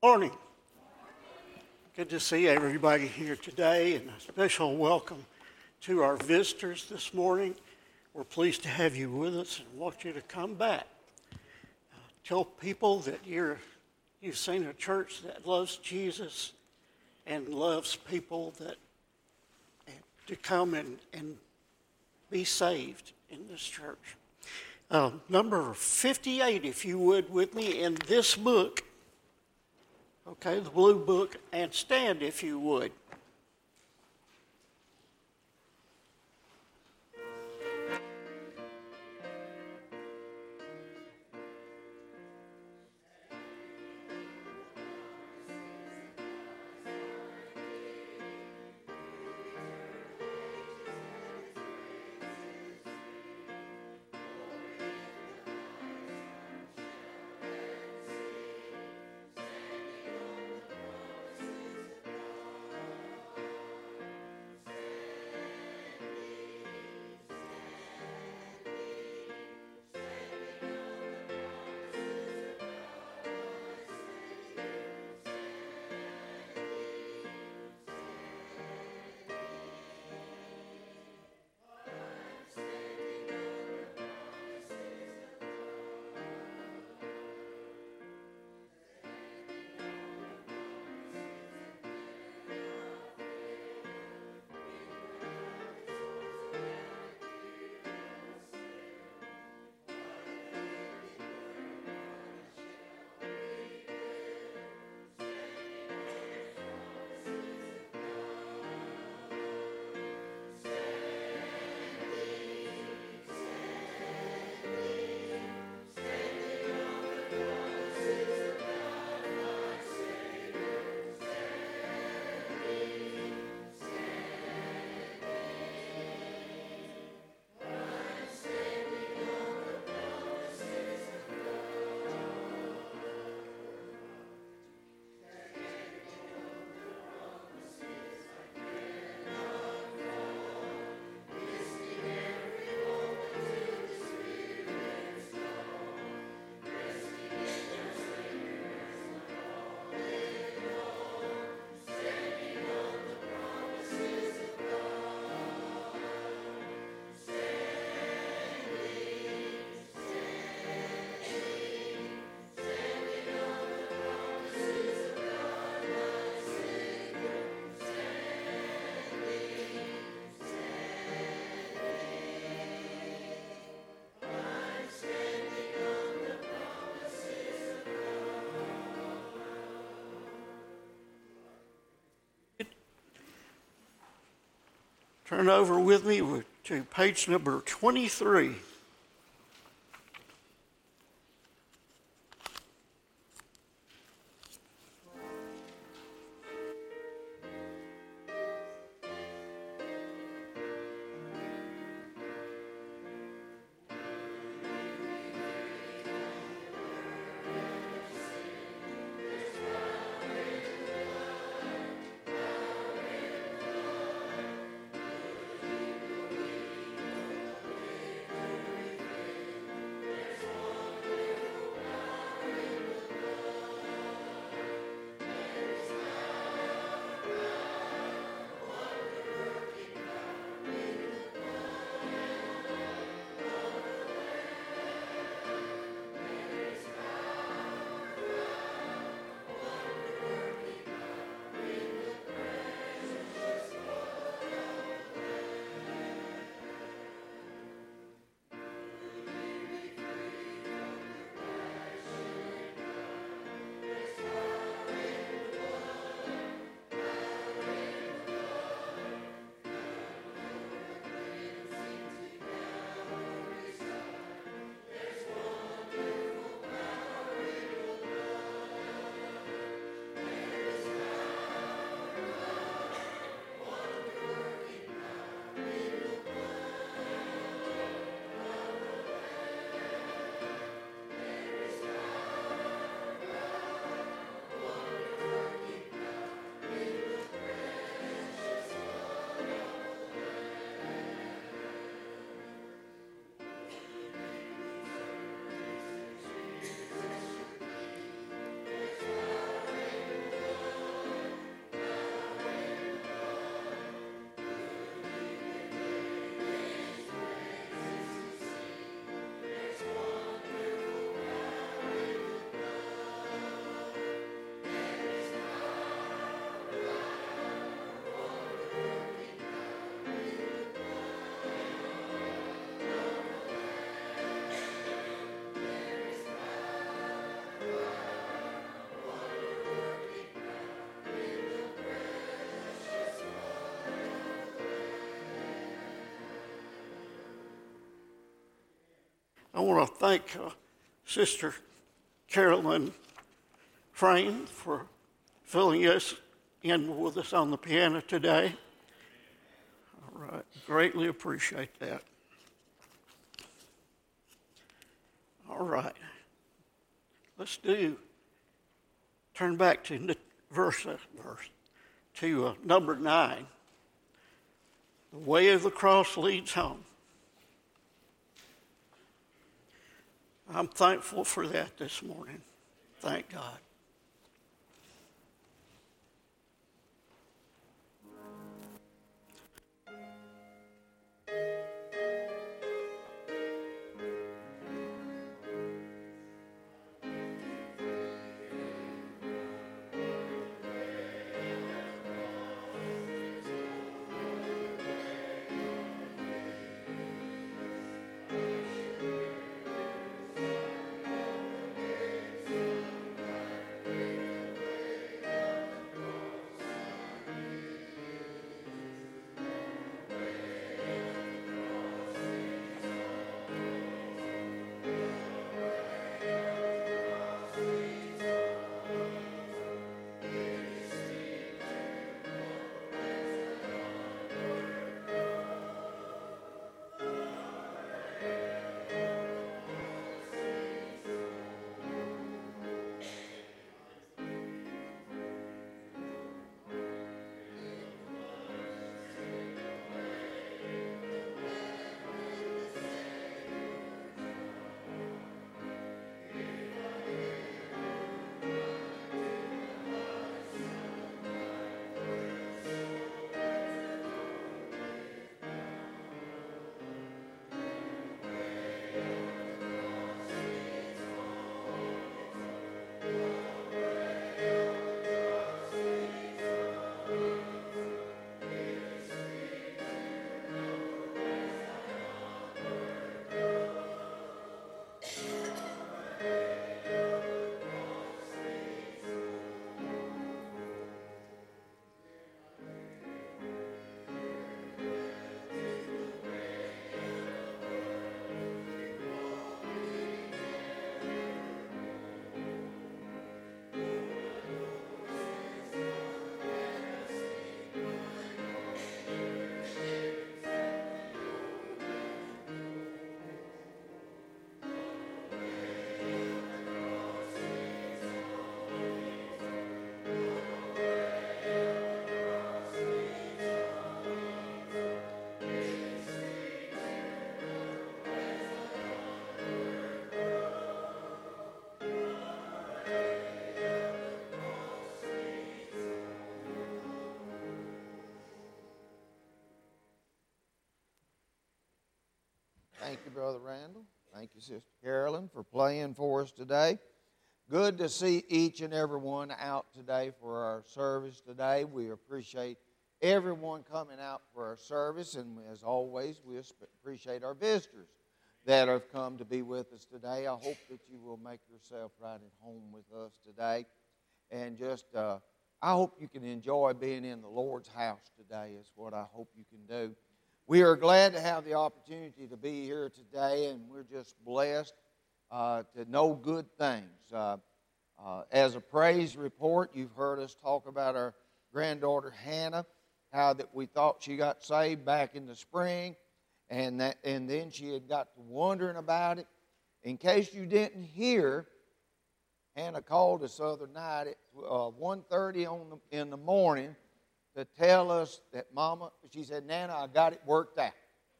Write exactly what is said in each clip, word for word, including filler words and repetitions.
Morning. Good to see everybody here today, and a special welcome to our visitors this morning. We're pleased to have you with us and want you to come back. Uh, tell people that you're, you've seen a church that loves Jesus and loves people that to come and, and be saved in this church. Uh, number fifty-eight, if you would, with me in this book. Okay, the blue book, and stand if you would. Turn over with me to page number twenty-three. I want to thank uh, Sister Carolyn Frame for filling us in with us on the piano today. All right, greatly appreciate that. All right, let's do, turn back to verse, uh, verse to uh, number nine. The way of the cross leads home. I'm thankful for that this morning. Thank God. Thank you, Brother Randall. Thank you, Sister Carolyn, for playing for us today. Good to see each and every one out today for our service today. We appreciate everyone coming out for our service, and as always, we appreciate our visitors that have come to be with us today. I hope that you will make yourself right at home with us today, and just uh, I hope you can enjoy being in the Lord's house today is what I hope you can do. We are glad to have the opportunity to be here today, and we're just blessed uh, to know good things. Uh, uh, as a praise report, you've heard us talk about our granddaughter Hannah, how that we thought she got saved back in the spring, and that, and then she had got to wondering about it. In case you didn't hear, Hannah called us the other night at uh, one thirty on the, in the morning to tell us that Mama, she said, Nana, I got it worked out.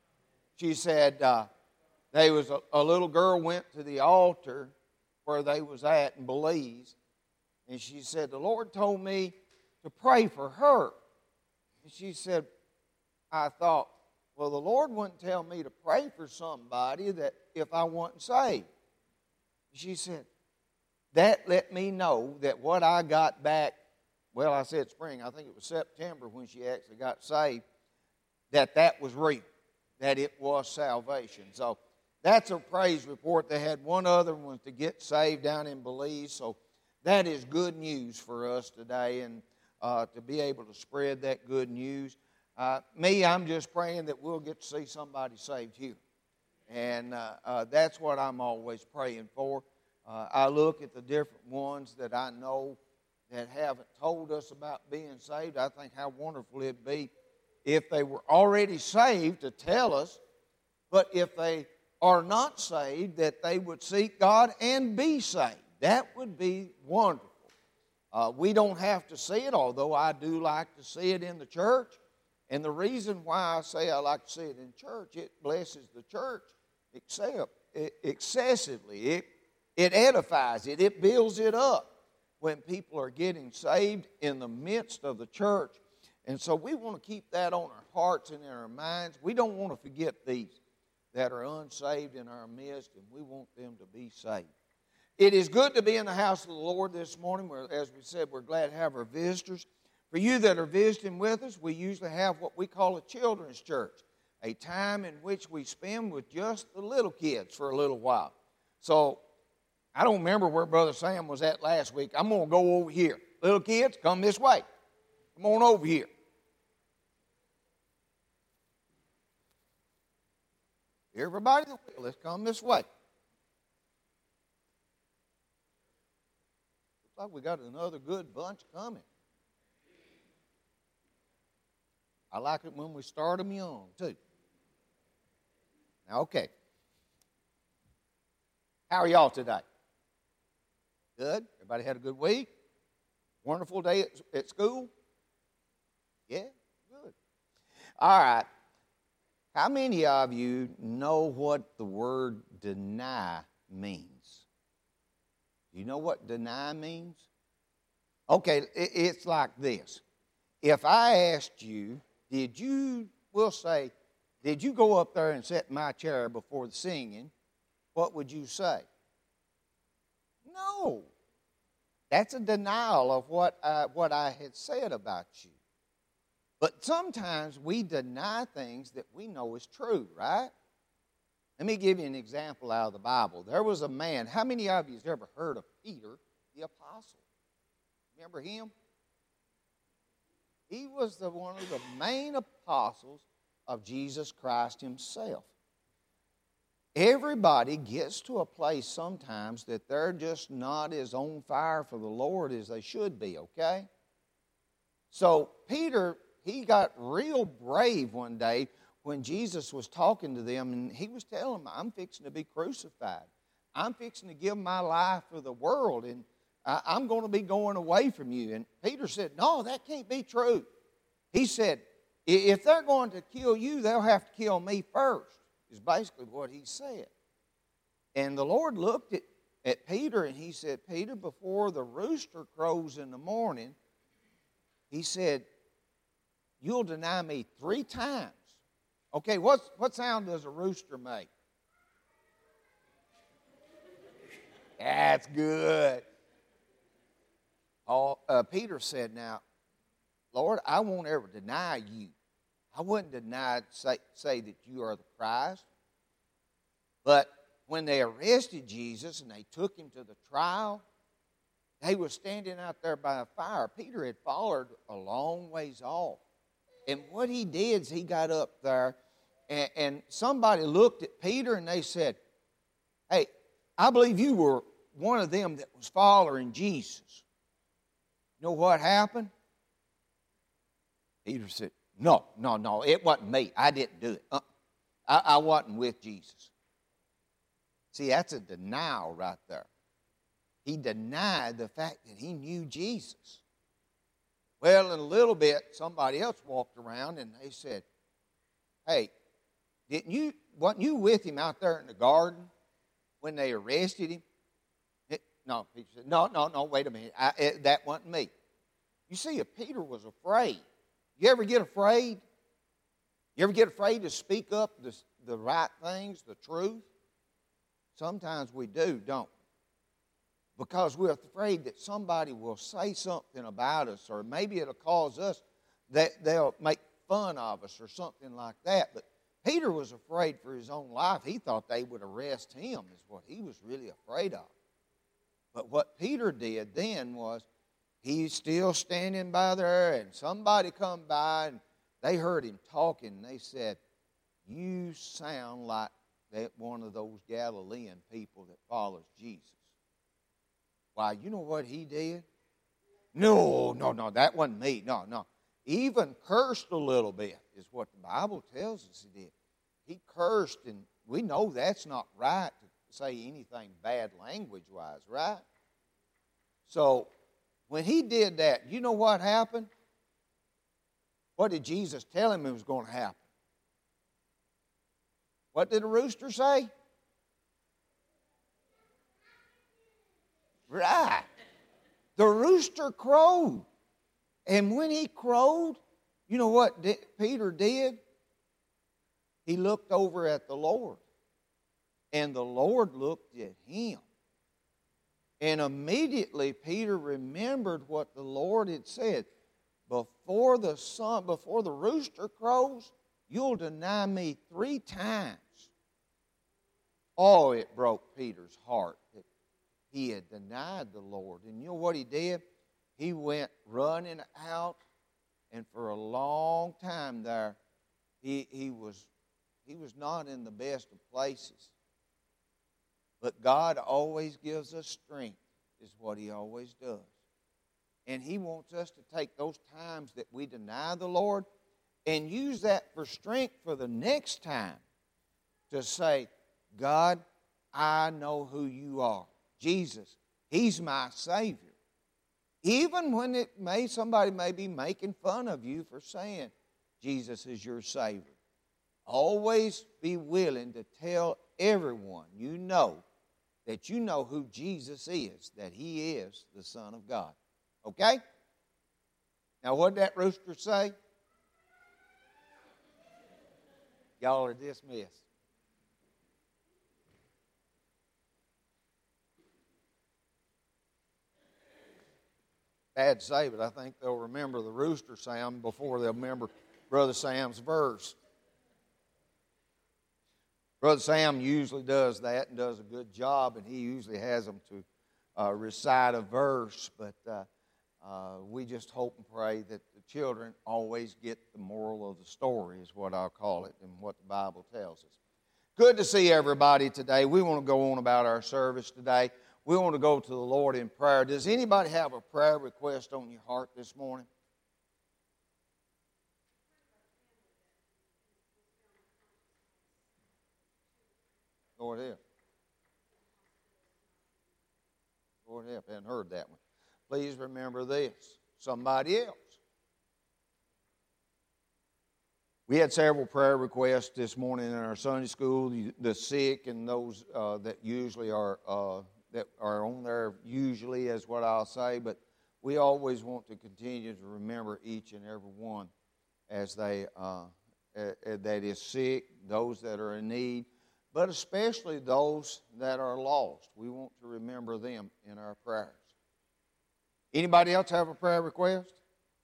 She said uh, there was a, a little girl went to the altar where they was at in Belize, and she said, the Lord told me to pray for her. And she said, I thought, well, the Lord wouldn't tell me to pray for somebody that if I wasn't saved. She said, that let me know that what I got back, well, I said spring, I think it was September when she actually got saved, that that was real, that it was salvation. So that's a praise report. They had one other one to get saved down in Belize, so that is good news for us today, and uh, to be able to spread that good news. Uh, me, I'm just praying that we'll get to see somebody saved here. And uh, uh, that's what I'm always praying for. Uh, I look at the different ones that I know that haven't told us about being saved. I think how wonderful it'd be if they were already saved to tell us, but if they are not saved, that they would seek God and be saved. That would be wonderful. Uh, we don't have to see it, although I do like to see it in the church. And the reason why I say I like to see it in church, it blesses the church except, excessively. It, it edifies it. It builds it up when people are getting saved in the midst of the church. And so we want to keep that on our hearts and in our minds. We don't want to forget these that are unsaved in our midst, and we want them to be saved. It is good to be in the house of the Lord this morning. We're, as we said, we're glad to have our visitors. For you that are visiting with us, we usually have what we call a children's church, a time in which we spend with just the little kids for a little while. So I don't remember where Brother Sam was at last week. I'm going to go over here. Little kids, come this way. Come on over here. Everybody that will, let's come this way. Looks like we got another good bunch coming. I like it when we start them young, too. Now, okay. How are y'all today? Good? Everybody had a good week? Wonderful day at, at school? Yeah? Good. All right. How many of you know what the word deny means? Do you know what deny means? Okay, it, it's like this. If I asked you, did you, we'll say, did you go up there and sit in my chair before the singing, what would you say? No. That's a denial of what I, what I had said about you. But sometimes we deny things that we know is true, right? Let me give you an example out of the Bible. There was a man, how many of you have ever heard of Peter the Apostle? Remember him? He was the, one of the main apostles of Jesus Christ himself. Everybody gets to a place sometimes that they're just not as on fire for the Lord as they should be, okay? So Peter, he got real brave one day when Jesus was talking to them, and he was telling them, I'm fixing to be crucified. I'm fixing to give my life for the world, and I'm going to be going away from you. And Peter said, no, that can't be true. He said, if they're going to kill you, they'll have to kill me first, is basically what he said. And the Lord looked at, at Peter, and he said, Peter, before the rooster crows in the morning, he said, you'll deny me three times. Okay, what's, what sound does a rooster make? That's good. All, uh, Peter said, now, Lord, I won't ever deny you. I wouldn't deny, say, say that you are the Christ. But when they arrested Jesus and they took him to the trial, they were standing out there by a fire. Peter had followed a long ways off. And what he did is he got up there, and, and somebody looked at Peter and they said, hey, I believe you were one of them that was following Jesus. You know what happened? Peter said, no, no, no, it wasn't me. I didn't do it. Uh, I, I wasn't with Jesus. See, that's a denial right there. He denied the fact that he knew Jesus. Well, in a little bit, somebody else walked around and they said, hey, didn't you, wasn't you with him out there in the garden when they arrested him? It, no, Peter said, no, no, no, wait a minute. I, it, that wasn't me. You see, if Peter was afraid, you ever get afraid? You ever get afraid to speak up the, the right things, the truth? Sometimes we do, don't we? Because we're afraid that somebody will say something about us, or maybe it'll cause us that they'll make fun of us or something like that. But Peter was afraid for his own life. He thought they would arrest him, is what he was really afraid of. But what Peter did then was he's still standing by there, and somebody come by, and they heard him talking, and they said, you sound like that one of those Galilean people that follows Jesus. Why, you know what he did? No, no, no, that wasn't me. No, no. He even cursed a little bit, is what the Bible tells us he did. He cursed, and we know that's not right to say anything bad language-wise, right? So, when he did that, you know what happened? What did Jesus tell him was going to happen? What did the rooster say? Right. The rooster crowed. And when he crowed, you know what Peter did? He looked over at the Lord. And the Lord looked at him. And immediately Peter remembered what the Lord had said. Before the sun, before the rooster crows, you'll deny me three times. Oh, it broke Peter's heart that he had denied the Lord. And you know what he did? He went running out, and for a long time there, he, he, was, he was not in the best of places. But God always gives us strength, is what he always does. And he wants us to take those times that we deny the Lord and use that for strength for the next time to say, God, I know who you are. Jesus, he's my Savior. Even when it may somebody may be making fun of you for saying Jesus is your Savior. Always be willing to tell everyone you know that you know who Jesus is, that he is the Son of God. Okay? Now what did that rooster say? Y'all are dismissed. Bad to say, but I think they'll remember the rooster sound before they'll remember Brother Sam's verse. Brother Sam usually does that and does a good job, and he usually has them to uh, recite a verse, but uh, uh, we just hope and pray that the children always get the moral of the story, is what I'll call it, and what the Bible tells us. Good to see everybody today. We want to go on about our service today. We want to go to the Lord in prayer. Does anybody have a prayer request on your heart this morning? Lord help. Lord help. I hadn't heard that one. Please remember this. Somebody else. We had several prayer requests this morning in our Sunday school. The, the sick and those uh, that usually are uh, that are on there usually is what I'll say. But we always want to continue to remember each and every one as they uh, uh, that is sick, those that are in need, but especially those that are lost. We want to remember them in our prayers. Anybody else have a prayer request?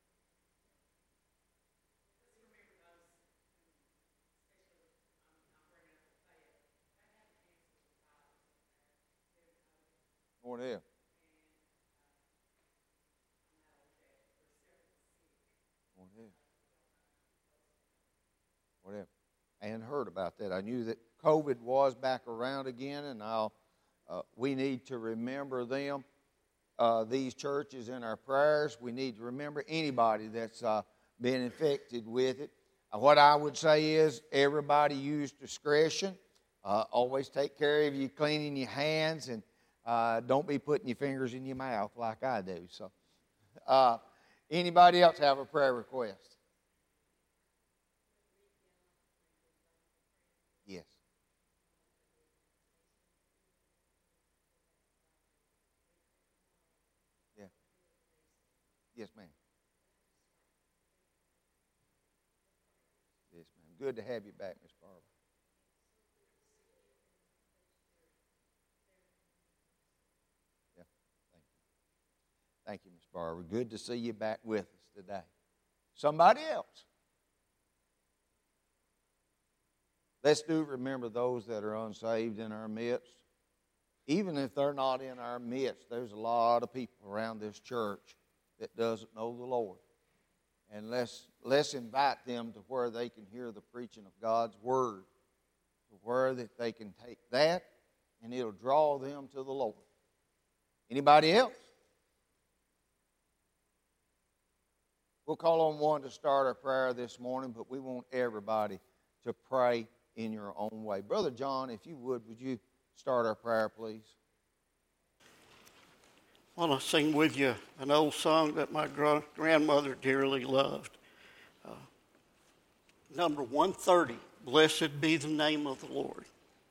Lord help. Lord help. Lord help. I hadn't heard about that. I knew that COVID was back around again, and I'll, uh, we need to remember them, uh, these churches in our prayers. We need to remember anybody that's uh, been infected with it. Uh, what I would say is everybody use discretion. Uh, always take care of you cleaning your hands, and uh, don't be putting your fingers in your mouth like I do. So, uh, anybody else have a prayer request? Yes. Yeah. Yes, ma'am. Yes, ma'am. Good to have you back, Miss Barbara. Yeah. Thank you. Thank you, Miss Barbara. Good to see you back with us today. Somebody else. Let's do remember those that are unsaved in our midst. Even if they're not in our midst, there's a lot of people around this church that doesn't know the Lord. And let's, let's invite them to where they can hear the preaching of God's Word. to where that they can take that and it'll draw them to the Lord. Anybody else? We'll call on one to start our prayer this morning, but we want everybody to pray in your own way. Brother John, if you would, would you start our prayer, please? I want to sing with you an old song that my gr- grandmother dearly loved. Uh, number one thirty, Blessed Be the Name of the Lord.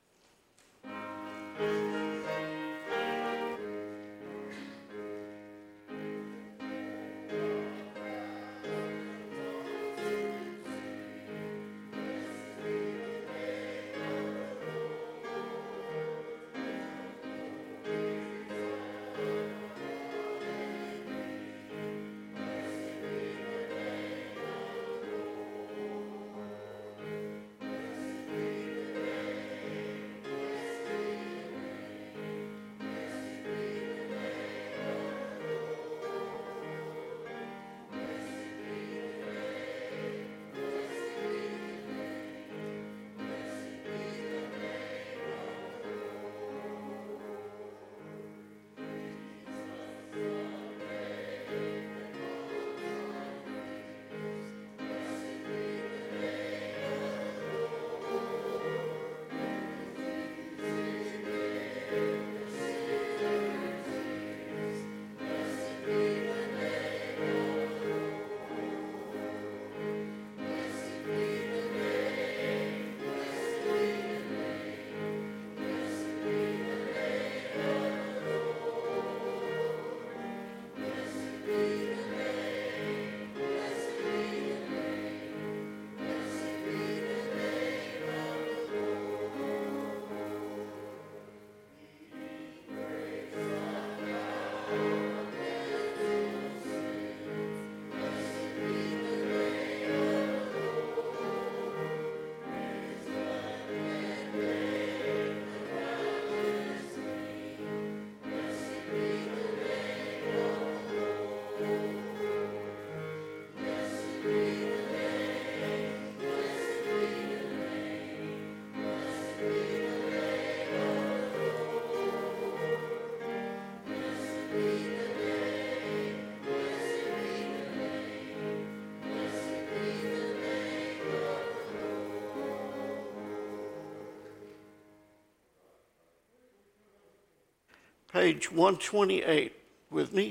Page one twenty-eight with me.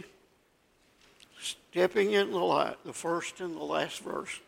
Stepping in the light, the first and the last verse.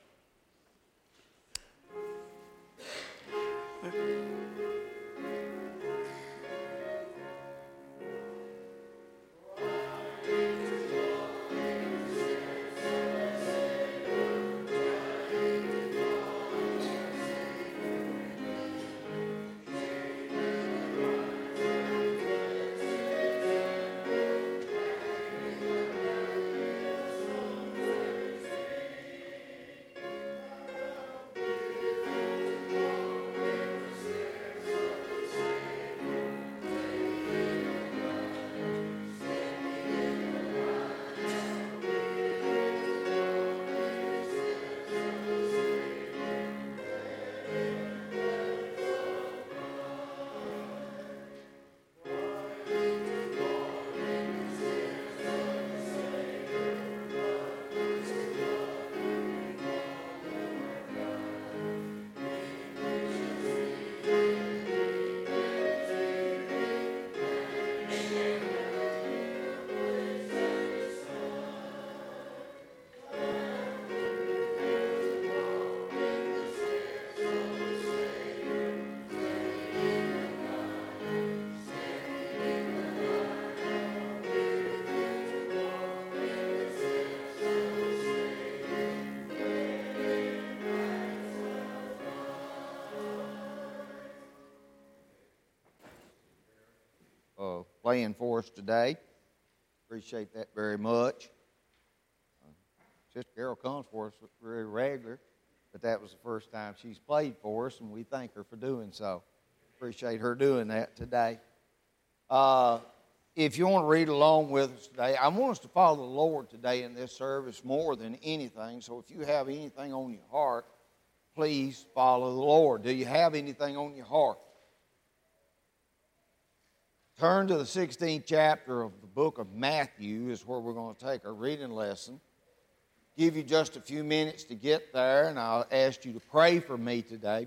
Uh, playing for us today. Appreciate that very much. Uh, Sister Carol comes for us very regular, but that was the first time she's played for us, and we thank her for doing so. Appreciate her doing that today. Uh, if you want to read along with us today, I want us to follow the Lord today in this service more than anything. So if you have anything on your heart, please follow the Lord. Do you have anything on your heart? Turn to the sixteenth chapter of the book of Matthew is where we're going to take our reading lesson. Give you just a few minutes to get there, and I'll ask you to pray for me today.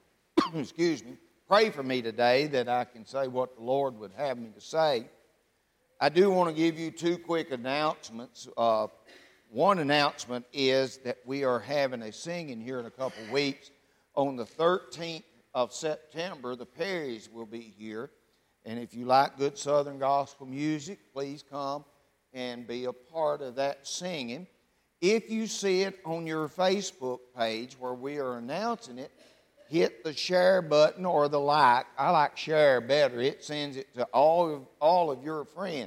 Excuse me. Pray for me today that I can say what the Lord would have me to say. I do want to give you two quick announcements. Uh, one announcement is that we are having a singing here in a couple weeks. On the thirteenth of September, the Perrys will be here. And if you like good Southern gospel music, please come and be a part of that singing. If you see it on your Facebook page where we are announcing it, hit the share button or the like. I like share better. It sends it to all of, all of your friends.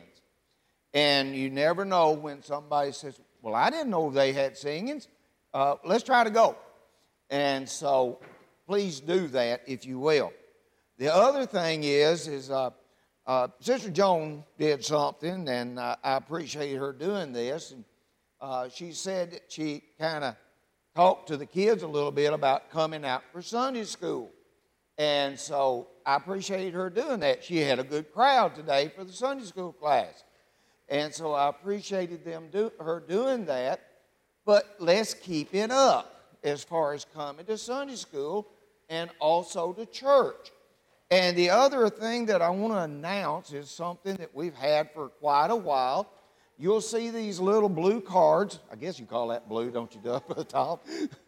And you never know when somebody says, well, I didn't know they had singings. Uh, let's try to go. And so please do that if you will. The other thing is, is uh, uh, Sister Joan did something, and uh, I appreciate her doing this. And uh, she said that she kind of talked to the kids a little bit about coming out for Sunday school. And so I appreciate her doing that. She had a good crowd today for the Sunday school class. And so I appreciated them do, her doing that. But let's keep it up as far as coming to Sunday school and also to church. And the other thing that I want to announce is something that we've had for quite a while. You'll see these little blue cards. I guess you call that blue, don't you, up at the top?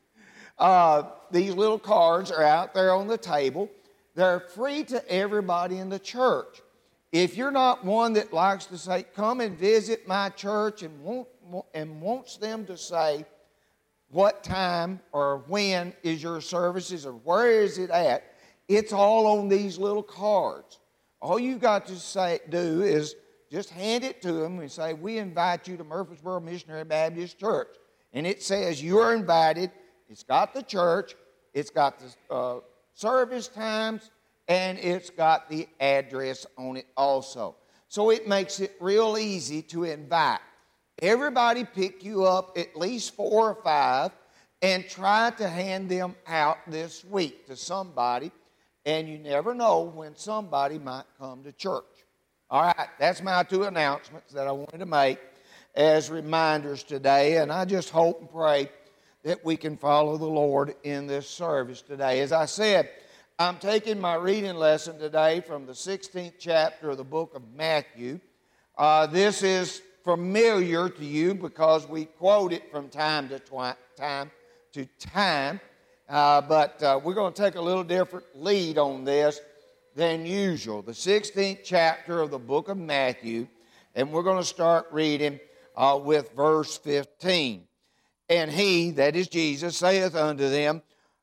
uh, these little cards are out there on the table. They're free to everybody in the church. If you're not one that likes to say, come and visit my church and, want, and wants them to say what time or when is your services or where is it at, it's all on these little cards. All you've got to say, do is just hand it to them and say, we invite you to Murfreesboro Missionary Baptist Church. And it says you are invited. It's got the church. It's got the uh, service times. And it's got the address on it also. So it makes it real easy to invite. Everybody pick you up at least four or five and try to hand them out this week to somebody. And you never know when somebody might come to church. All right, that's my two announcements that I wanted to make as reminders today. And I just hope and pray that we can follow the Lord in this service today. As I said, I'm taking my reading lesson today from the sixteenth chapter of the book of Matthew. Uh, this is familiar to you because we quote it from time to twi- time to time. Uh, but uh, we're going to take a little different lead on this than usual. The sixteenth chapter of the book of Matthew, and we're going to start reading uh, with verse fifteen. And he, that is Jesus, saith unto them,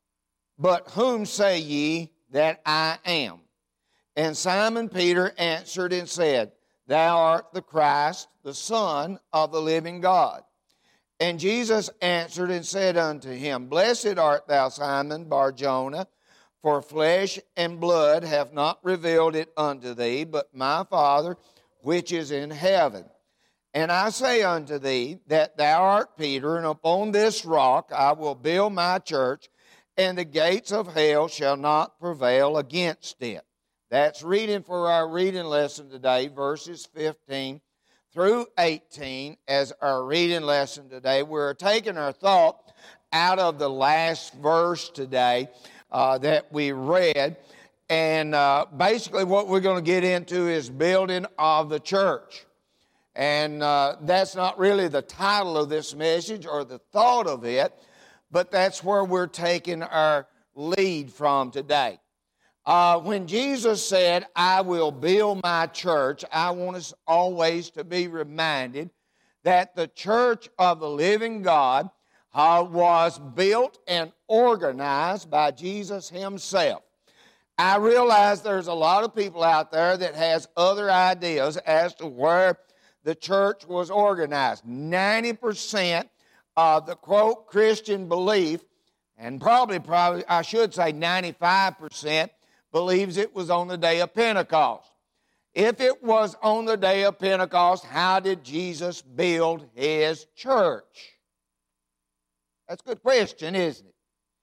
but whom say ye that I am? And Simon Peter answered and said, Thou art the Christ, the Son of the living God. And Jesus answered and said unto him, Blessed art thou, Simon Bar-Jonah, for flesh and blood have not revealed it unto thee, but my Father which is in heaven. And I say unto thee that thou art Peter, and upon this rock I will build my church, and the gates of hell shall not prevail against it. That's reading for our reading lesson today, verses fifteen through eighteen as our reading lesson today. We're taking our thought out of the last verse today uh, that we read. And uh, basically what we're going to get into is building of the church. And uh, that's not really the title of this message or the thought of it, but that's where we're taking our lead from today. Uh, when Jesus said, I will build my church, I want us always to be reminded that the church of the living God uh, was built and organized by Jesus himself. I realize there's a lot of people out there that has other ideas as to where the church was organized. ninety percent of the, quote, Christian belief, and probably, probably I should say ninety-five percent, believes it was on the day of Pentecost. If it was on the day of Pentecost, how did Jesus build his church? That's a good question, isn't it?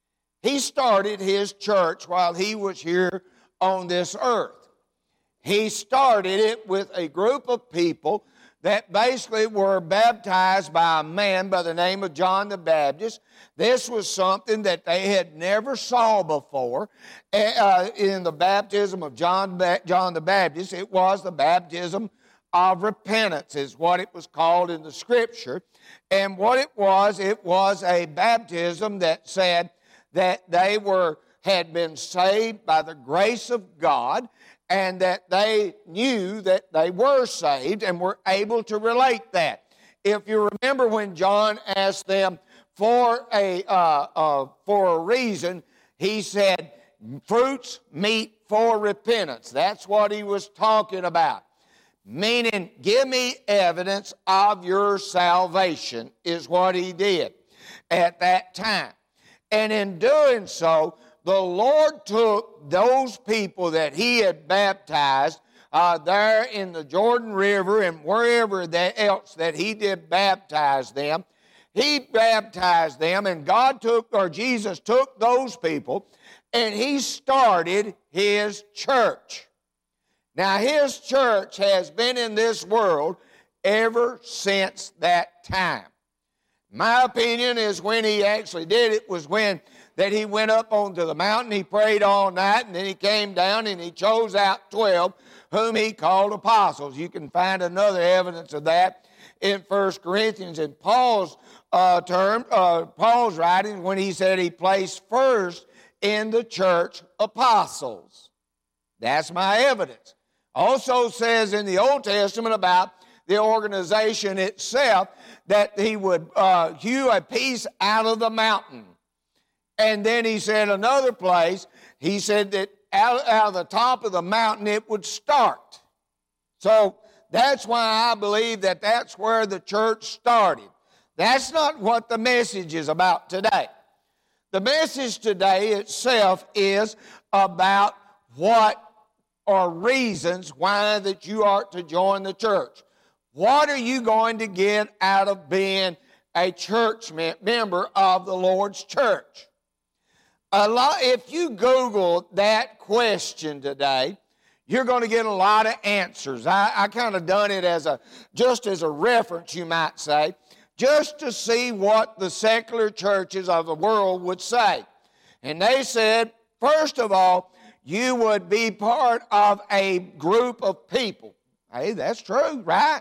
he started his church while he was here on this earth. He started it with a group of people that basically were baptized by a man by the name of John the Baptist. This was something that they had never saw before uh, in the baptism of John, ba- John the Baptist. It was the baptism of repentance is what it was called in the Scripture. And what it was, it was a baptism that said that they were had been saved by the grace of God, and that they knew that they were saved and were able to relate that. If you remember when John asked them for a, uh, uh, for a reason, he said, fruits meet for repentance. That's what he was talking about. Meaning, give me evidence of your salvation is what he did at that time. And in doing so, the Lord took those people that he had baptized uh, there in the Jordan River and wherever that else that he did baptize them. He baptized them, and God took, or Jesus took those people, and he started his church. Now, his church has been in this world ever since that time. My opinion is when he actually did it was when that he went up onto the mountain, he prayed all night, and then he came down and he chose out twelve, whom he called apostles. You can find another evidence of that in First Corinthians. In Paul's uh, term, uh, Paul's writing, when he said he placed first in the church apostles. That's my evidence. Also says in the Old Testament about the organization itself that he would uh, hew a piece out of the mountain. And then he said another place, he said that out, out of the top of the mountain it would start. So that's why I believe that that's where the church started. That's not what the message is about today. The message today itself is about what are reasons why that you are to join the church. What are you going to get out of being a church member of the Lord's church? A lot, if you Google that question today, you're going to get a lot of answers. I, I kind of done it as a just as a reference, you might say, just to see what the secular churches of the world would say. And they said, first of all, you would be part of a group of people. Hey, that's true, right?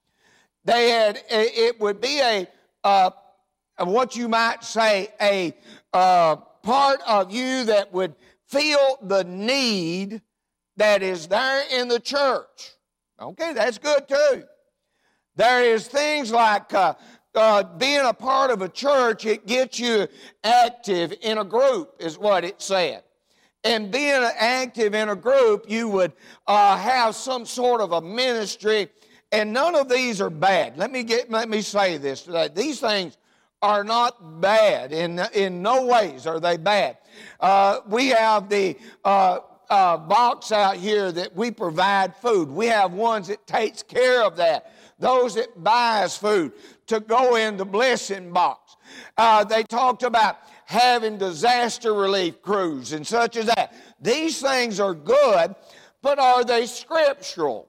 They had, it would be a, uh, what you might say, a uh, part of you that would feel the need that is there in the church. Okay, that's good too. There is things like uh, uh, being a part of a church, it gets you active in a group, is what it said. And being active in a group, you would uh, have some sort of a ministry, and none of these are bad. Let me get, let me say this today. These things are not bad. In, in no ways are they bad. Uh, we have the uh, uh, box out here that we provide food. We have ones that takes care of that. Those that buys food to go in the blessing box. Uh, they talked about having disaster relief crews and such as that. These things are good, but are they scriptural?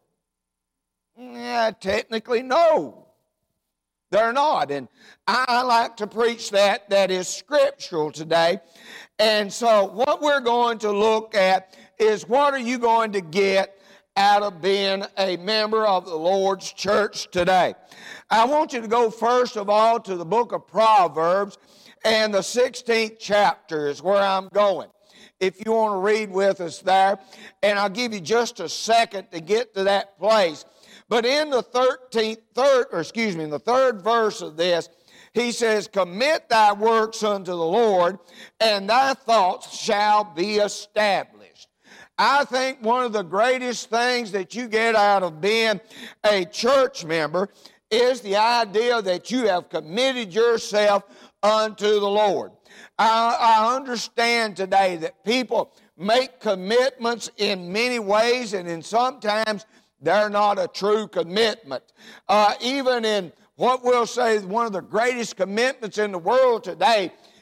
Yeah, technically, no. They're not. And I, I like to preach that that is scriptural today. And so what we're going to look at is what are you going to get out of being a member of the Lord's church today. I want you to go first of all to the book of Proverbs, and the sixteenth chapter is where I'm going. If you want to read with us there, and I'll give you just a second to get to that place. But in the thirteenth, third, or excuse me, in the third verse of this, he says, "Commit thy works unto the Lord, and thy thoughts shall be established." I think one of the greatest things that you get out of being a church member is the idea that you have committed yourself unto the Lord. I, I understand today that people make commitments in many ways, and in sometimes they're not a true commitment. Uh, even in what we'll say is one of the greatest commitments in the world today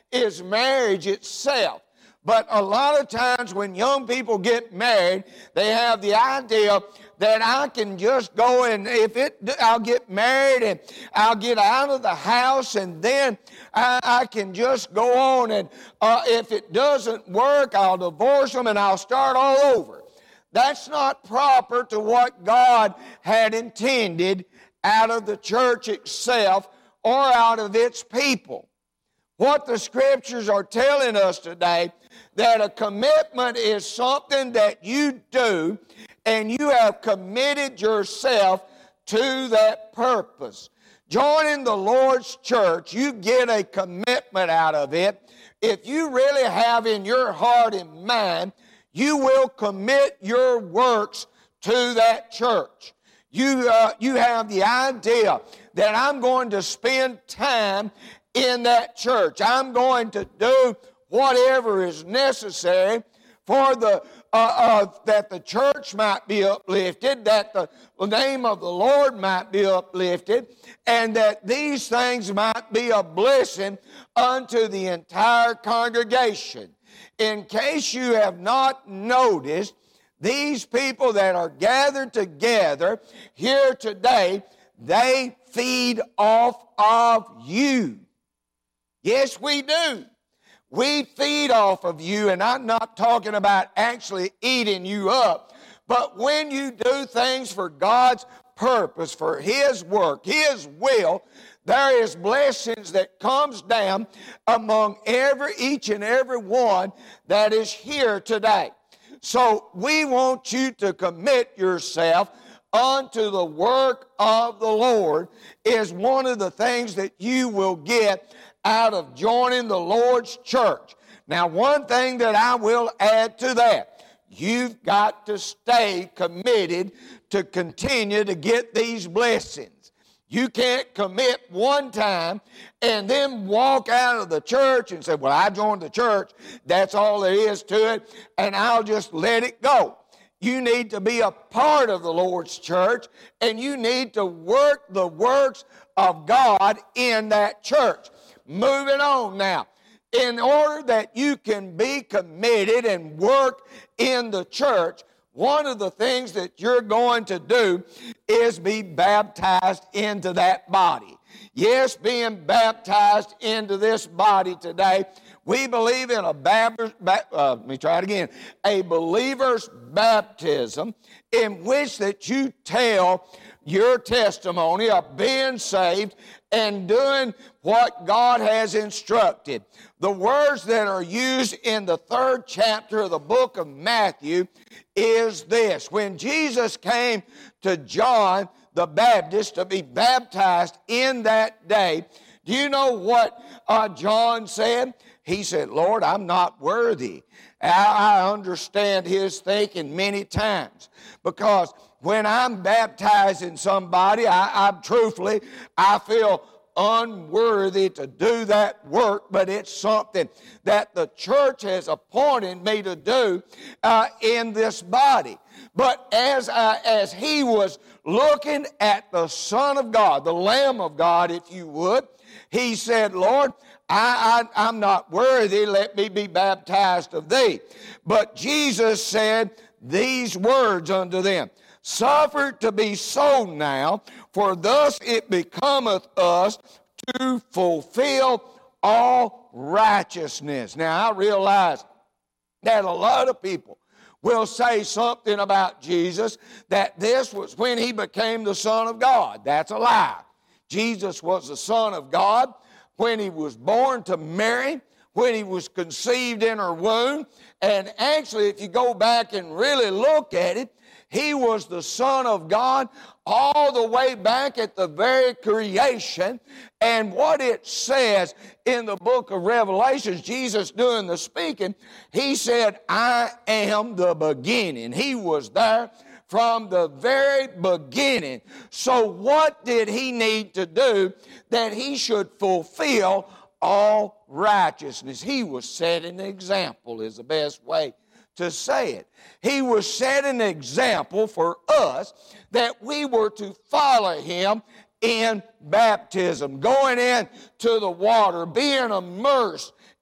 is marriage itself. But a lot of times when young people get married, they have the idea that I can just go and if it, I'll get married and I'll get out of the house and then I, I can just go on and uh, if it doesn't work, I'll divorce them and I'll start all over. That's not proper to what God had intended out of the church itself or out of its people. What the Scriptures are telling us today, that a commitment is something that you do and you have committed yourself to that purpose. Joining the Lord's church, you get a commitment out of it. If you really have in your heart and mind, you will commit your works to that church. You, uh, you have the idea that I'm going to spend time in that church. I'm going to do whatever is necessary for the uh, uh, that the church might be uplifted, that the name of the Lord might be uplifted, and that these things might be a blessing unto the entire congregation. In case you have not noticed, these people that are gathered together here today, they feed off of you. Yes, we do. We feed off of you, and I'm not talking about actually eating you up, but when you do things for God's purpose, for His work, His will, there is blessings that comes down among every, each and every one that is here today. So we want you to commit yourself unto the work of the Lord is one of the things that you will get out of joining the Lord's church. Now, one thing that I will add to that, you've got to stay committed to continue to get these blessings. You can't commit one time and then walk out of the church and say, well, I joined the church, that's all there is to it, and I'll just let it go. You need to be a part of the Lord's church, and you need to work the works of God in that church. Moving on now. In order that you can be committed and work in the church, one of the things that you're going to do is be baptized into that body. Yes, being baptized into this body today, we believe in a baptist, uh, let me try it again, a believer's baptism in which that you tell your testimony of being saved and doing what God has instructed. The words that are used in the third chapter of the book of Matthew is this. When Jesus came to John the Baptist to be baptized in that day, do you know what uh, John said? He said, Lord, I'm not worthy. I, I understand his thinking many times because when I'm baptizing somebody, I, I'm truthfully, I feel unworthy to do that work, but it's something that the church has appointed me to do uh, in this body. But as I, as he was looking at the Son of God, the Lamb of God, if you would, he said, Lord, I, I, I'm not worthy, let me be baptized of thee. But Jesus said these words unto them, suffer to be so now, for thus it becometh us to fulfill all righteousness. Now, I realize that a lot of people will say something about Jesus, that this was when he became the Son of God. That's a lie. Jesus was the Son of God when he was born to Mary, when he was conceived in her womb. And actually, if you go back and really look at it, he was the Son of God all the way back at the very creation. And what it says in the book of Revelations, Jesus doing the speaking, he said, I am the beginning. He was there from the very beginning. So what did he need to do that he should fulfill all righteousness? He was setting an example is the best way to say it. He was setting an example for us that we were to follow him in baptism, going into the water, being immersed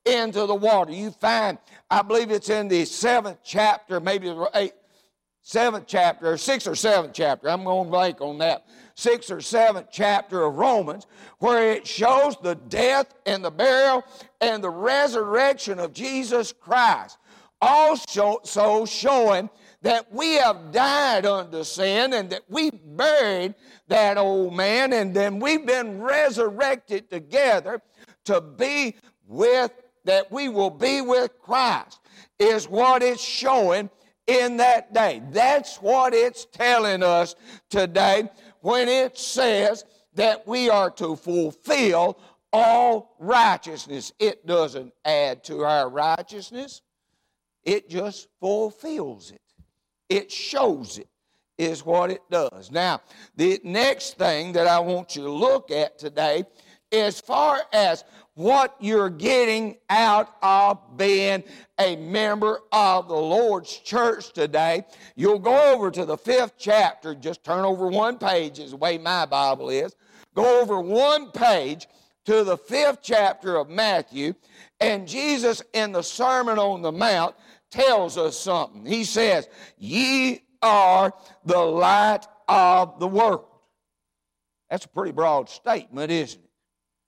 into the water. You find, I believe it's in the seventh chapter, maybe the eighth, seventh chapter, or sixth or seventh chapter. I'm going blank on that. Sixth or seventh chapter of Romans, where it shows the death and the burial and the resurrection of Jesus Christ. Also so showing that we have died unto sin and that we buried that old man, and then we've been resurrected together to be with, that we will be with Christ, is what it's showing in that day. That's what it's telling us today when it says that we are to fulfill all righteousness. It doesn't add to our righteousness. It just fulfills it. It shows it, is what it does. Now, the next thing that I want you to look at today, as far as what you're getting out of being a member of the Lord's church today, you'll go over to the fifth chapter. Just turn over one page is the way my Bible is. Go over one page to the fifth chapter of Matthew, and Jesus in the Sermon on the Mount tells us something. He says, ye are the light of the world. That's a pretty broad statement, isn't it?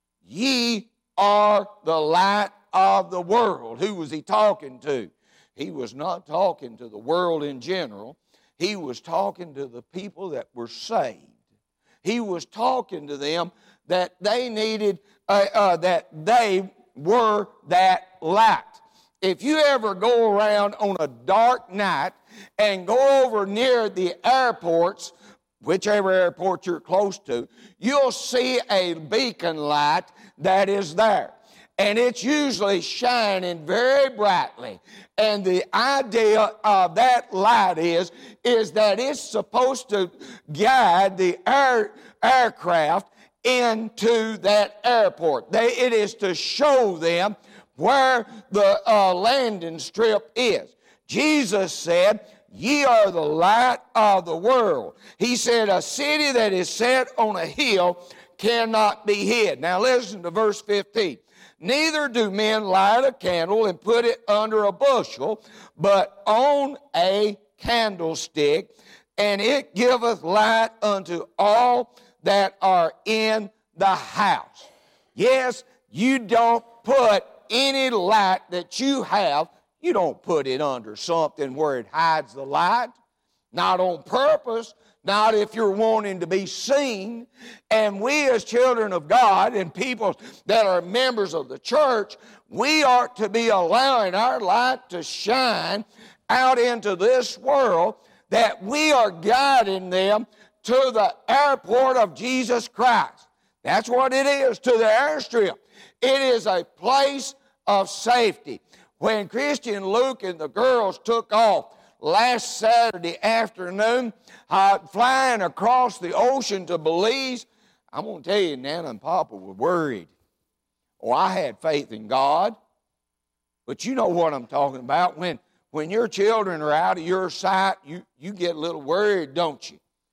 Ye are the light of the world. Who was he talking to? He was not talking to the world in general. He was talking to the people that were saved. He was talking to them that they needed, uh, uh, that they were that light. If you ever go around on a dark night and go over near the airports, whichever airport you're close to, you'll see a beacon light that is there. And it's usually shining very brightly. And the idea of that light is, is that it's supposed to guide the air, aircraft into that airport. They, it is to show them where the uh, landing strip is. Jesus said, ye are the light of the world. He said, a city that is set on a hill cannot be hid. Now listen to verse fifteen. Neither do men light a candle and put it under a bushel, but on a candlestick, and it giveth light unto all that are in the house. Yes, you don't put any light that you have, you don't put it under something where it hides the light. Not on purpose, not if you're wanting to be seen. And we as children of God and people that are members of the church, we are to be allowing our light to shine out into this world, that we are guiding them to the airport of Jesus Christ. That's what it is, to the airstrip. It is a place of safety. When Christian Luke and the girls took off last Saturday afternoon, uh, flying across the ocean to Belize, I'm going to tell you, Nana and Papa were worried. Oh, I had faith in God. But you know what I'm talking about. When, when your children are out of your sight, you, you get a little worried, don't you?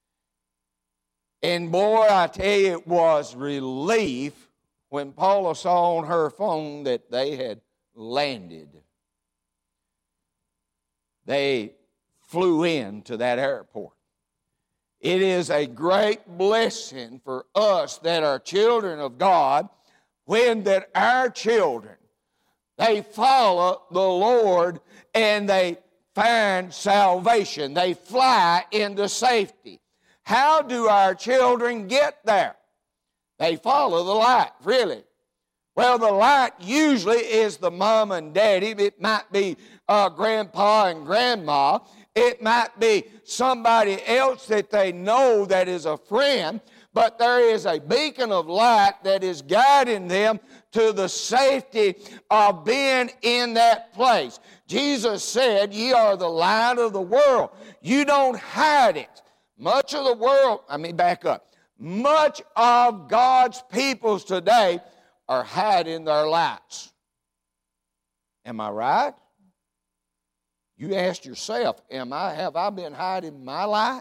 And boy, I tell you, it was relief when Paula saw on her phone that they had landed. They flew into that airport. It is a great blessing for us that are children of God when that our children, they follow the Lord and they find salvation. They fly into safety. How do our children get there? They follow the light, really. Well, the light usually is the mom and daddy. It might be uh, grandpa and grandma. It might be somebody else that they know that is a friend. But there is a beacon of light that is guiding them to the safety of being in that place. Jesus said, ye are the light of the world. You don't hide it. Much of the world, I mean, back up. Much of God's peoples today are hiding their lights. Am I right? You asked yourself, am I, have I been hiding my light?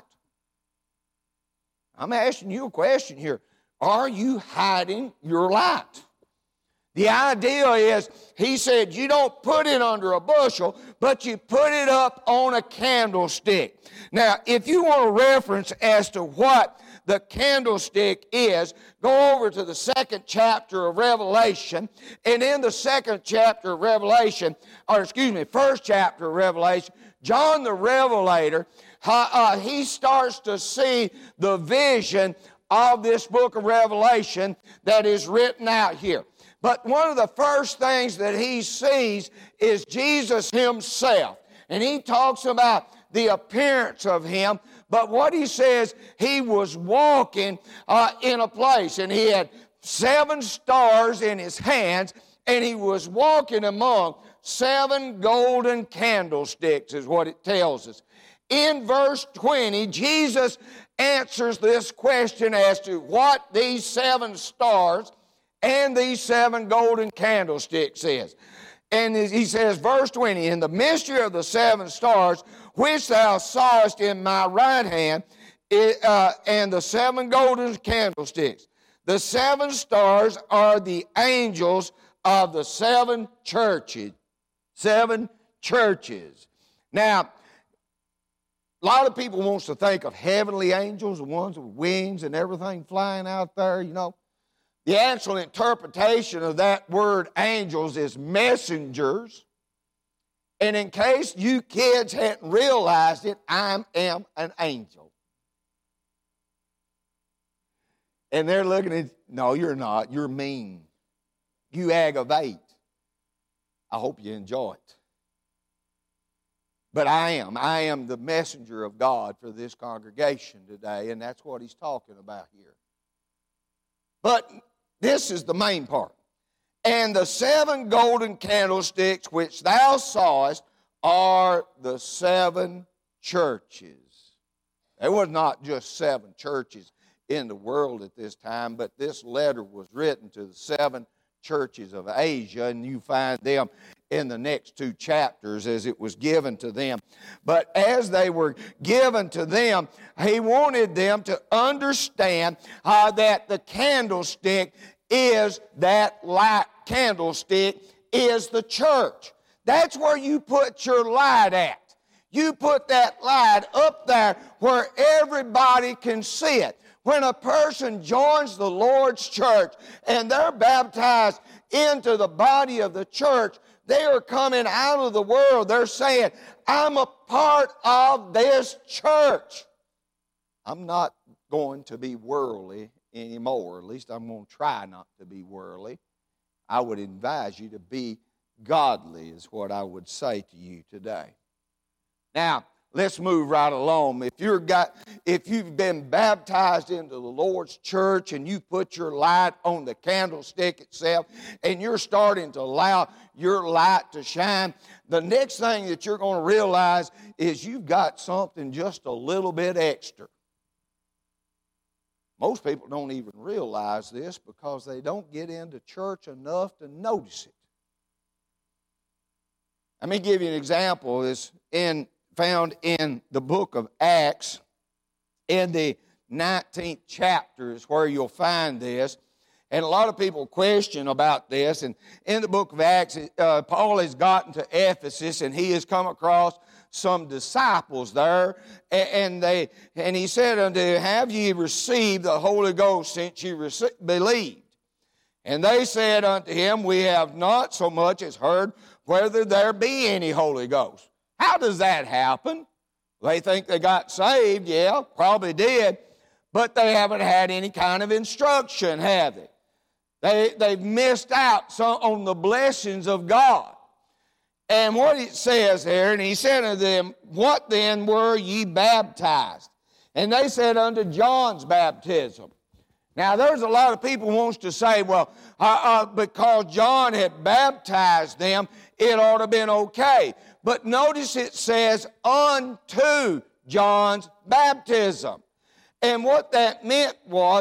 I'm asking you a question here. Are you hiding your light? The idea is, he said, you don't put it under a bushel, but you put it up on a candlestick. Now, if you want a reference as to what the candlestick is, go over to the second chapter of Revelation, and in the second chapter of Revelation, or excuse me, first chapter of Revelation, John the Revelator, uh, uh, he starts to see the vision of this book of Revelation that is written out here. But one of the first things that he sees is Jesus himself. And he talks about the appearance of him. But what he says, he was walking uh, in a place. And he had seven stars in his hands. And he was walking among seven golden candlesticks, is what it tells us. In verse twenty, Jesus answers this question as to what these seven stars and these seven golden candlesticks is. And he says, verse twenty, in the mystery of the seven stars, which thou sawest in my right hand, it, uh, and the seven golden candlesticks. The seven stars are the angels of the seven churches. Seven churches. Now, a lot of people wants to think of heavenly angels, the ones with wings and everything flying out there, you know. The actual interpretation of that word angels is messengers. And in case you kids hadn't realized it, I am an angel. And they're looking at, no, you're not. You're mean. You aggravate. I hope you enjoy it. But I am. I am the messenger of God for this congregation today, and that's what he's talking about here. But this is the main part. And the seven golden candlesticks which thou sawest are the seven churches. There was not just seven churches in the world at this time, but this letter was written to the seven churches of Asia, and you find them in the next two chapters as it was given to them. But as they were given to them, he wanted them to understand uh, that the candlestick is that light candlestick is the church. That's where you put your light at. You put that light up there where everybody can see it. When a person joins the Lord's church and they're baptized into the body of the church, they are coming out of the world. They're saying, I'm a part of this church. I'm not going to be worldly anymore. At least I'm going to try not to be worldly. I would advise you to be godly is what I would say to you today. Now, let's move right along. If you're got, if you've been baptized into the Lord's church and you put your light on the candlestick itself and you're starting to allow your light to shine, the next thing that you're going to realize is you've got something just a little bit extra. Most people don't even realize this because they don't get into church enough to notice it. Let me give you an example. It's in, found in the book of Acts, in the nineteenth chapter is where you'll find this. And a lot of people question about this. And in the book of Acts, uh, Paul has gotten to Ephesus and he has come across some disciples there, and they and he said unto them, have ye received the Holy Ghost since ye rece- believed? And they said unto him, we have not so much as heard whether there be any Holy Ghost. How does that happen? They think they got saved, yeah, probably did, but they haven't had any kind of instruction, have they? They, they've missed out some, on the blessings of God. And what it says here, and he said unto them, what then were ye baptized? And they said unto John's baptism. Now there's a lot of people who wants to say, well, uh, uh, because John had baptized them, it ought to have been okay. But notice it says unto John's baptism. And what that meant was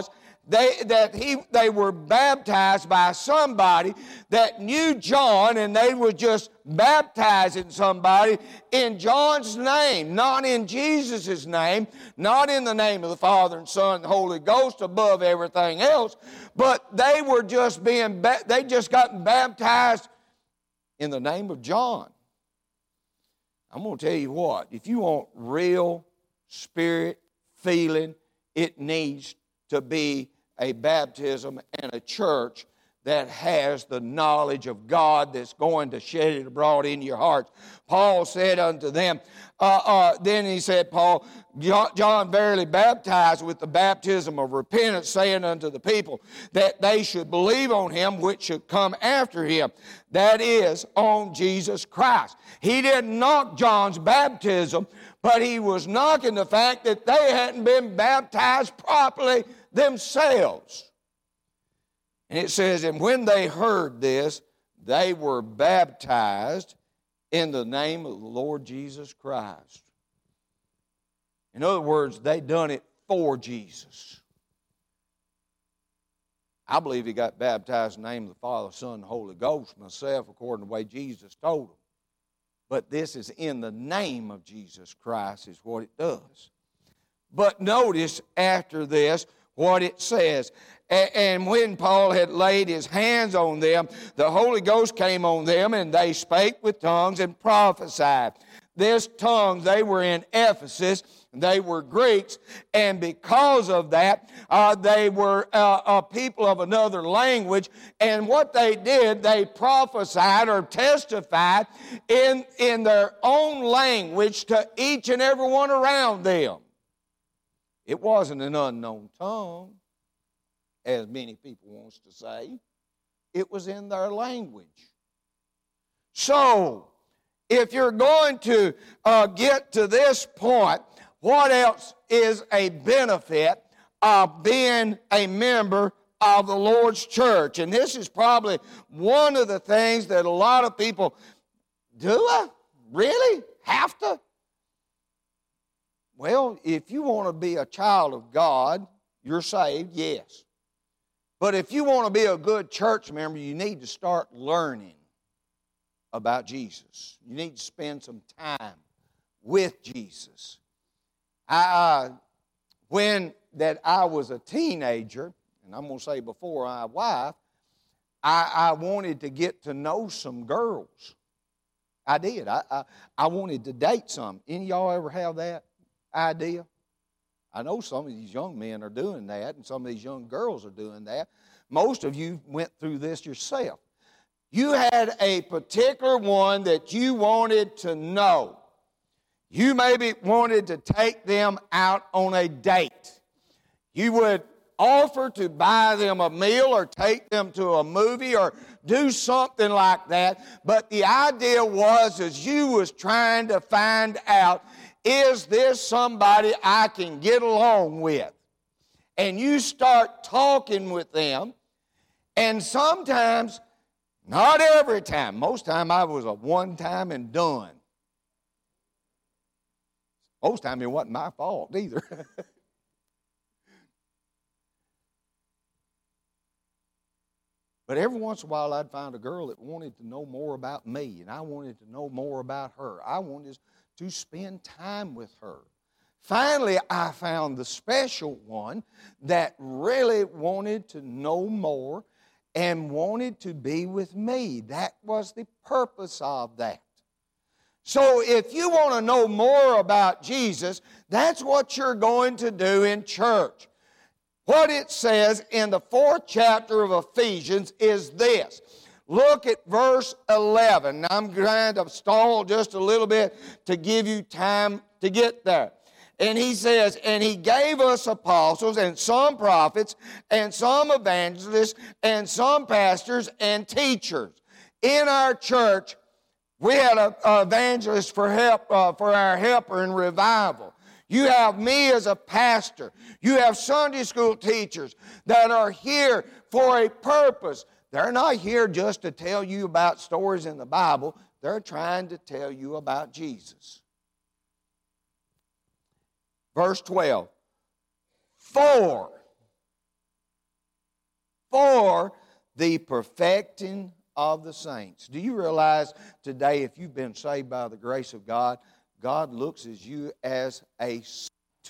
they, that he, they were baptized by somebody that knew John, and they were just baptizing somebody in John's name, not in Jesus' name, not in the name of the Father and Son and the Holy Ghost above everything else, but they were just being, they just gotten baptized in the name of John. I'm going to tell you what, if you want real spirit feeling, it needs to be a baptism and a church that has the knowledge of God that's going to shed it abroad in your hearts. Paul said unto them, uh, uh, then he said, Paul, John verily baptized with the baptism of repentance, saying unto the people that they should believe on him which should come after him, that is, on Jesus Christ. He didn't knock John's baptism, but he was knocking the fact that they hadn't been baptized properly themselves. And it says, and when they heard this, they were baptized in the name of the Lord Jesus Christ. In other words, they done it for Jesus. I believe he got baptized in the name of the Father, Son, and Holy Ghost myself, according to the way Jesus told him. But this is in the name of Jesus Christ is what it does. But notice after this what it says. And when Paul had laid his hands on them, the Holy Ghost came on them, and they spake with tongues and prophesied. This tongue, they were in Ephesus, they were Greeks, and because of that, uh, they were uh, a people of another language, and what they did, they prophesied or testified in, in their own language to each and every one around them. It wasn't an unknown tongue, as many people wants to say. It was in their language. So, if you're going to uh, get to this point, what else is a benefit of being a member of the Lord's church? And this is probably one of the things that a lot of people, do I really have to? Well, if you want to be a child of God, you're saved, yes. But if you want to be a good church member, you need to start learning about Jesus. You need to spend some time with Jesus. I, uh, when that I was a teenager, and I'm going to say before I wife, I, I wanted to get to know some girls. I did. I, I, I wanted to date some. Any of y'all ever have that idea? I know some of these young men are doing that, and some of these young girls are doing that. Most of you went through this yourself. You had a particular one that you wanted to know. You maybe wanted to take them out on a date. You would offer to buy them a meal or take them to a movie or do something like that. But the idea was as you was trying to find out, is this somebody I can get along with? And you start talking with them, and sometimes, not every time, most time I was a one time and done. Most time it wasn't my fault either. But every once in a while I'd find a girl that wanted to know more about me, and I wanted to know more about her. I wanted to spend time with her. Finally, I found the special one that really wanted to know more and wanted to be with me. That was the purpose of that. So if you want to know more about Jesus, that's what you're going to do in church. What it says in the fourth chapter of Ephesians is this. Look at verse eleven. Now, I'm trying to stall just a little bit to give you time to get there. And he says, and he gave us apostles and some prophets and some evangelists and some pastors and teachers. In our church, we had an evangelist for help uh, for our helper in revival. You have me as a pastor. You have Sunday school teachers that are here for a purpose. They're not here just to tell you about stories in the Bible. They're trying to tell you about Jesus. Verse twelve. For for the perfecting of the saints. Do you realize today, if you've been saved by the grace of God, God looks at you as a saint.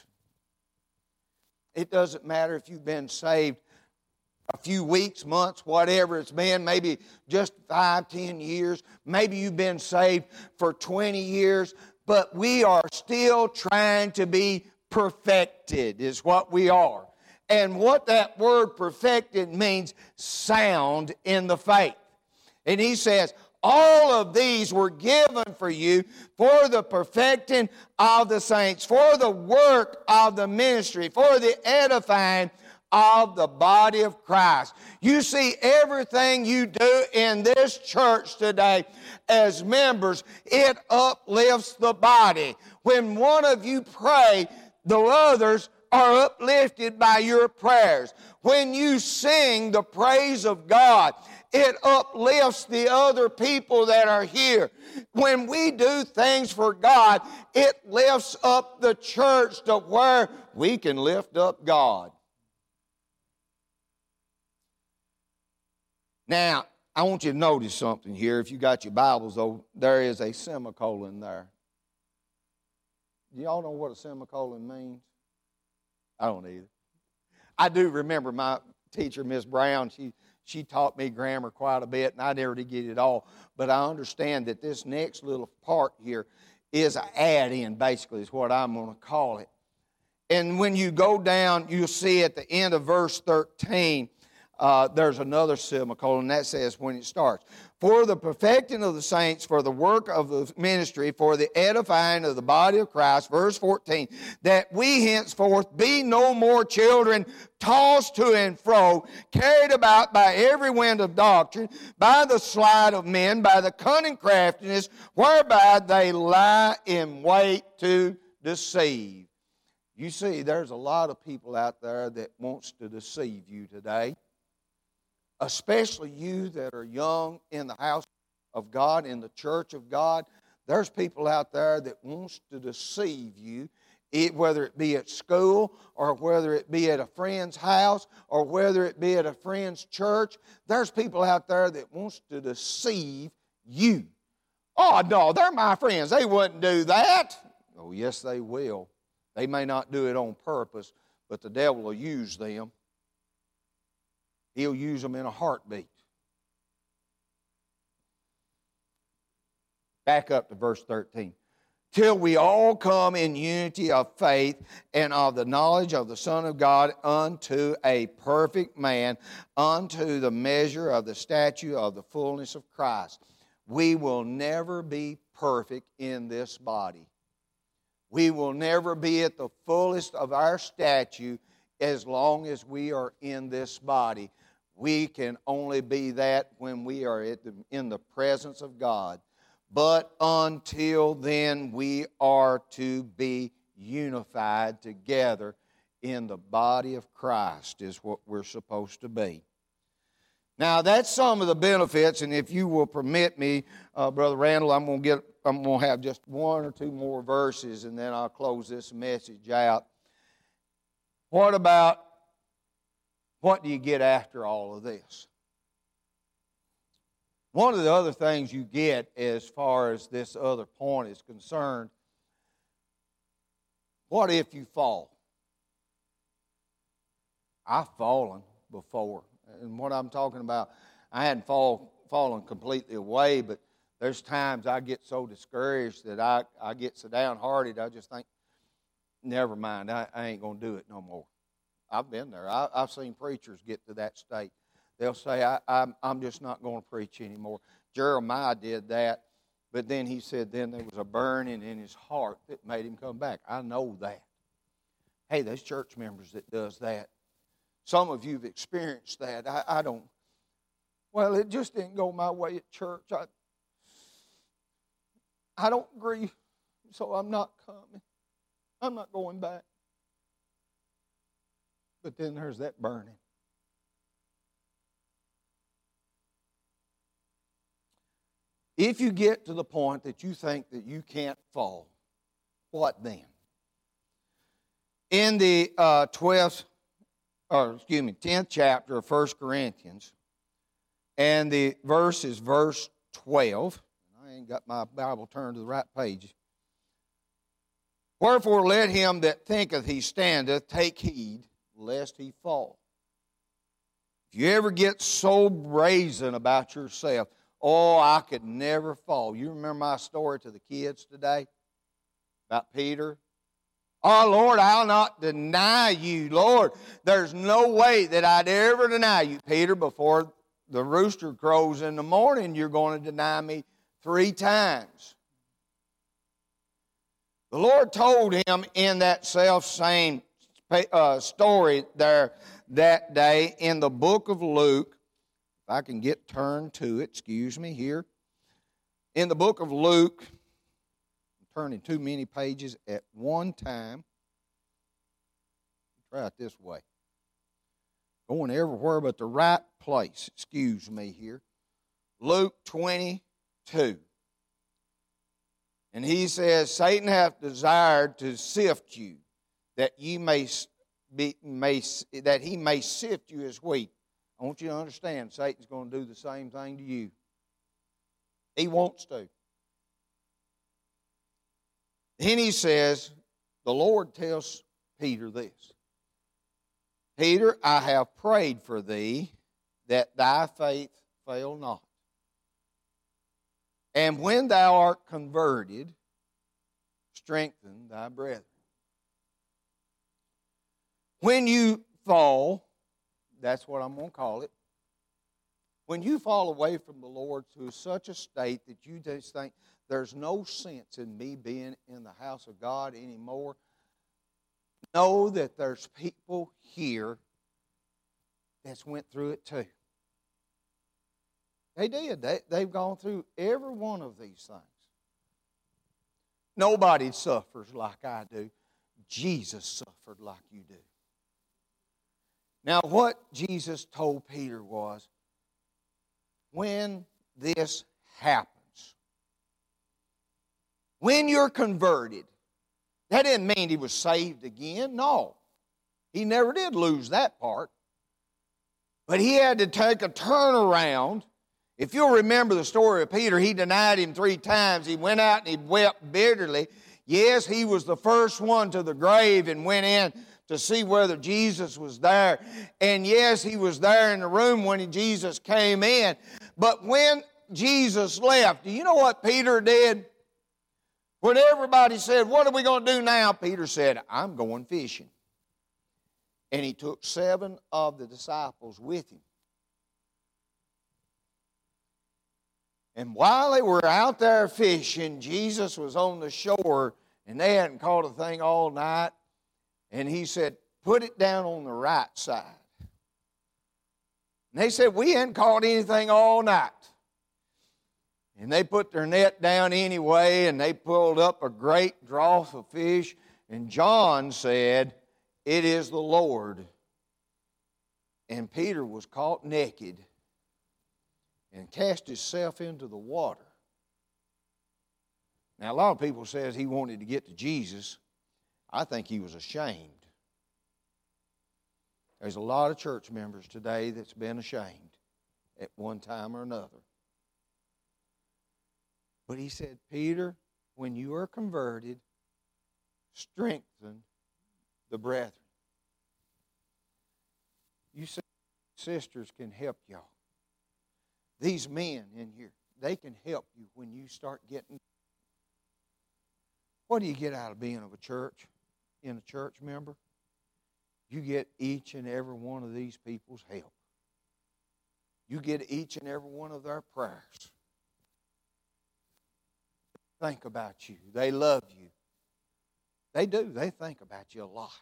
It doesn't matter if you've been saved a few weeks, months, whatever it's been, maybe just five, ten years. Maybe you've been saved for twenty years, but we are still trying to be perfected, is what we are. And what that word perfected means, sound in the faith. And he says, all of these were given for you for the perfecting of the saints, for the work of the ministry, for the edifying of the body of Christ. You see, everything you do in this church today as members, it uplifts the body. When one of you pray, the others are uplifted by your prayers. When you sing the praise of God, it uplifts the other people that are here. When we do things for God, it lifts up the church to where we can lift up God. Now, I want you to notice something here. If you got your Bibles, though, there is a semicolon there. Do y'all know what a semicolon means? I don't either. I do remember my teacher, Miss Brown, she, she taught me grammar quite a bit, and I never did get it all. But I understand that this next little part here is an add-in, basically, is what I'm going to call it. And when you go down, you'll see at the end of verse thirteen, Uh, there's another semicolon that says when it starts, for the perfecting of the saints, for the work of the ministry, for the edifying of the body of Christ, verse fourteen, that we henceforth be no more children tossed to and fro, carried about by every wind of doctrine, by the sleight of men, by the cunning craftiness, whereby they lie in wait to deceive. You see, there's a lot of people out there that wants to deceive you today. Especially you that are young in the house of God, in the church of God. There's people out there that wants to deceive you, whether it be at school or whether it be at a friend's house or whether it be at a friend's church. There's people out there that wants to deceive you. Oh, no, they're my friends. They wouldn't do that. Oh, yes, they will. They may not do it on purpose, but the devil will use them. He'll use them in a heartbeat. Back up to verse thirteen. Till we all come in unity of faith and of the knowledge of the Son of God unto a perfect man, unto the measure of the stature of the fullness of Christ. We will never be perfect in this body. We will never be at the fullest of our stature as long as we are in this body. We can only be that when we are at the, in the presence of God. But until then, we are to be unified together in the body of Christ is what we're supposed to be. Now, that's some of the benefits, and if you will permit me, uh, Brother Randall, I'm going to get, I'm going to have just one or two more verses, and then I'll close this message out. What about What do you get after all of this? One of the other things you get as far as this other point is concerned, what if you fall? I've fallen before. And what I'm talking about, I hadn't fall, fallen completely away, but there's times I get so discouraged that I, I get so downhearted, I just think, never mind, I, I ain't going to do it no more. I've been there. I, I've seen preachers get to that state. They'll say, I, I'm, I'm just not going to preach anymore. Jeremiah did that, but then he said then there was a burning in his heart that made him come back. I know that. Hey, there's church members that does that. Some of you have experienced that. I, I don't. Well, it just didn't go my way at church. I, I don't agree, so I'm not coming. I'm not going back. But then there's that burning. If you get to the point that you think that you can't fall, what then? In the uh, twelfth or excuse me, tenth chapter of First Corinthians, and the verse is verse twelve. I ain't got my Bible turned to the right page. Wherefore let him that thinketh he standeth take heed lest he fall. If you ever get so brazen about yourself, oh, I could never fall. You remember my story to the kids today about Peter? Oh, Lord, I'll not deny you. Lord, there's no way that I'd ever deny you. Peter, before the rooster crows in the morning, you're going to deny me three times. The Lord told him in that self-same uh, story there that day in the book of Luke, if I can get turned to it, excuse me here. In the book of Luke, I'm turning too many pages at one time. Try it this way. Going everywhere but the right place, excuse me here. Luke twenty-two. And he says, Satan hath desired to sift you, that you may be may that he may sift you as wheat. I want you to understand, Satan's going to do the same thing to you. He wants to. Then he says, the Lord tells Peter this. Peter, I have prayed for thee that thy faith fail not. And when thou art converted, strengthen thy brethren. When you fall, that's what I'm going to call it. When you fall away from the Lord to such a state that you just think, there's no sense in me being in the house of God anymore, know that there's people here that's went through it too. They did. They, they've gone through every one of these things. Nobody suffers like I do. Jesus suffered like you do. Now, what Jesus told Peter was, when this happens, when you're converted, that didn't mean he was saved again. No. He never did lose that part. But he had to take a turnaround. If you'll remember the story of Peter, he denied him three times. He went out and he wept bitterly. Yes, he was the first one to the grave and went in to see whether Jesus was there. And yes, he was there in the room when Jesus came in. But when Jesus left, do you know what Peter did? When everybody said, what are we going to do now? Peter said, I'm going fishing. And he took seven of the disciples with him. And while they were out there fishing, Jesus was on the shore, and they hadn't caught a thing all night. And he said, put it down on the right side. And they said, we hadn't caught anything all night. And they put their net down anyway, and they pulled up a great draught of fish. And John said, it is the Lord. And Peter was caught naked and cast himself into the water. Now, a lot of people says he wanted to get to Jesus. I think he was ashamed. There's a lot of church members today that's been ashamed at one time or another. But he said, Peter, when you are converted, strengthen the brethren. You say, sisters can help y'all. These men in here, they can help you when you start getting. What do you get out of being of a church, in a church member? You get each and every one of these people's help. You get each and every one of their prayers. Think about you. They love you. They do. They think about you a lot.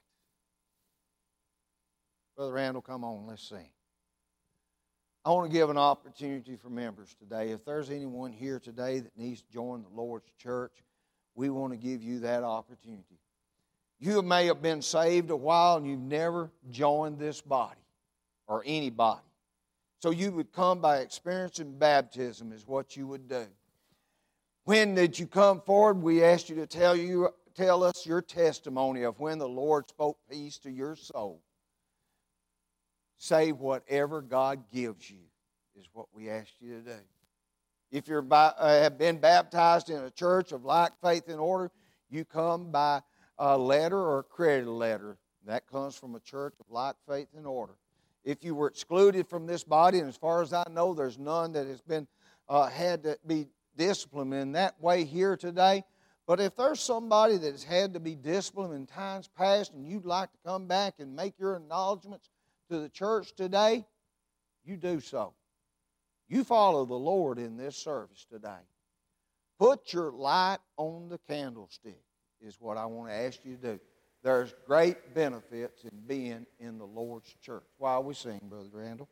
Brother Randall, come on, let's sing. I want to give an opportunity for members today. If there's anyone here today that needs to join the Lord's church, we want to give you that opportunity. You may have been saved a while and you've never joined this body or anybody. So you would come by experiencing baptism is what you would do. When did you come forward? We asked you to tell you tell us your testimony of when the Lord spoke peace to your soul. say whatever God gives you, is what we ask you to do. If you uh, have been baptized in a church of like faith and order, you come by a letter or a credit letter. That comes from a church of like faith and order. If you were excluded from this body, and as far as I know, there's none that has been uh, had to be disciplined in that way here today. But if there's somebody that has had to be disciplined in times past and you'd like to come back and make your acknowledgments to the church today, you do so. You follow the Lord in this service today. Put your light on the candlestick is what I want to ask you to do. There's great benefits in being in the Lord's church. While we sing, Brother Randall.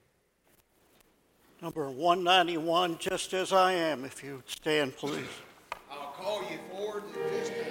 Number one ninety-one, Just As I Am, if you would stand, please. I'll call you forward in just a